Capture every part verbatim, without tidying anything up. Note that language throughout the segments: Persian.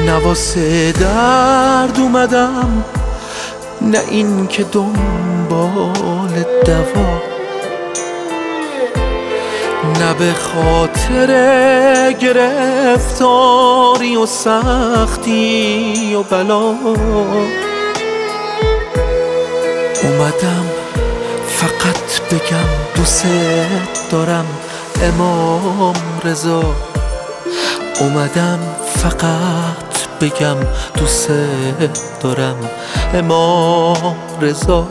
نه واسه درد اومدم، نه این که دنبال دوا، نه به خاطر گرفتاری و سختی و بلا. اومدم فقط بگم دوست دارم امام رضا، اومدم فقط بگم دوست دارم امام رضا.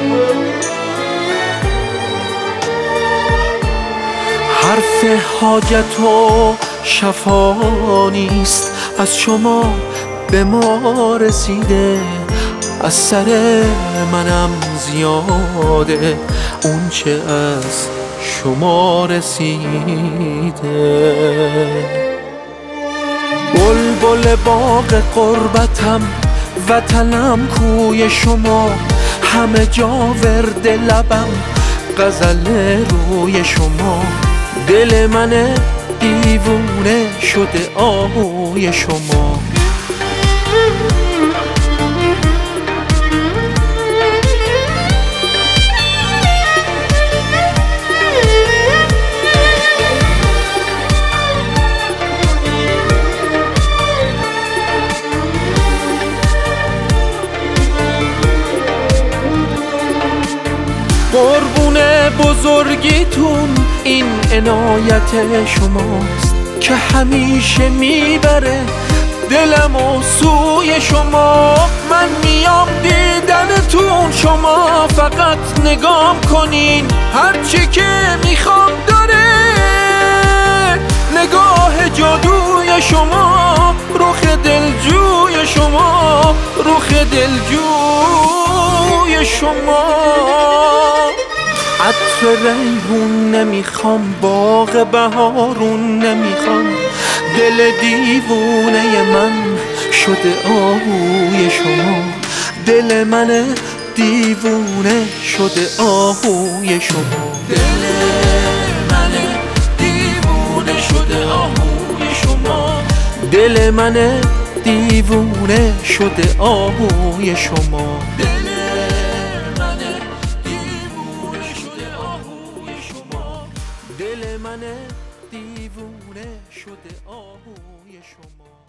حرف حاجت و شفا نیست، از شما به ما رسیده، از سر منم زیاده اون چه از شما رسیده. بلبل باغ قربتم، وطنم کوی شما، همه جا ورد لبم غزل روی شما. دل من دیوونه شده آهوی شما. قربون بزرگیتون این عنایت شماست که همیشه میبره دلم و سوی شما. من میام دیدنتون، شما فقط نگام کنین، هرچی که میخوام داره نگاه جادوی شما، رخ دلجوی شما، رخ دلجوی شما. عطر ریحون نمیخوام، باغ بهارون نمیخوام، دل دیوونه من شده آهوی شما. دل من دیوونه شده آهوی شما. دل من دیوونه شده آهوی شما. دل من دیوونه شده آهوی شما. دل من دیوونه شده آهوی شما.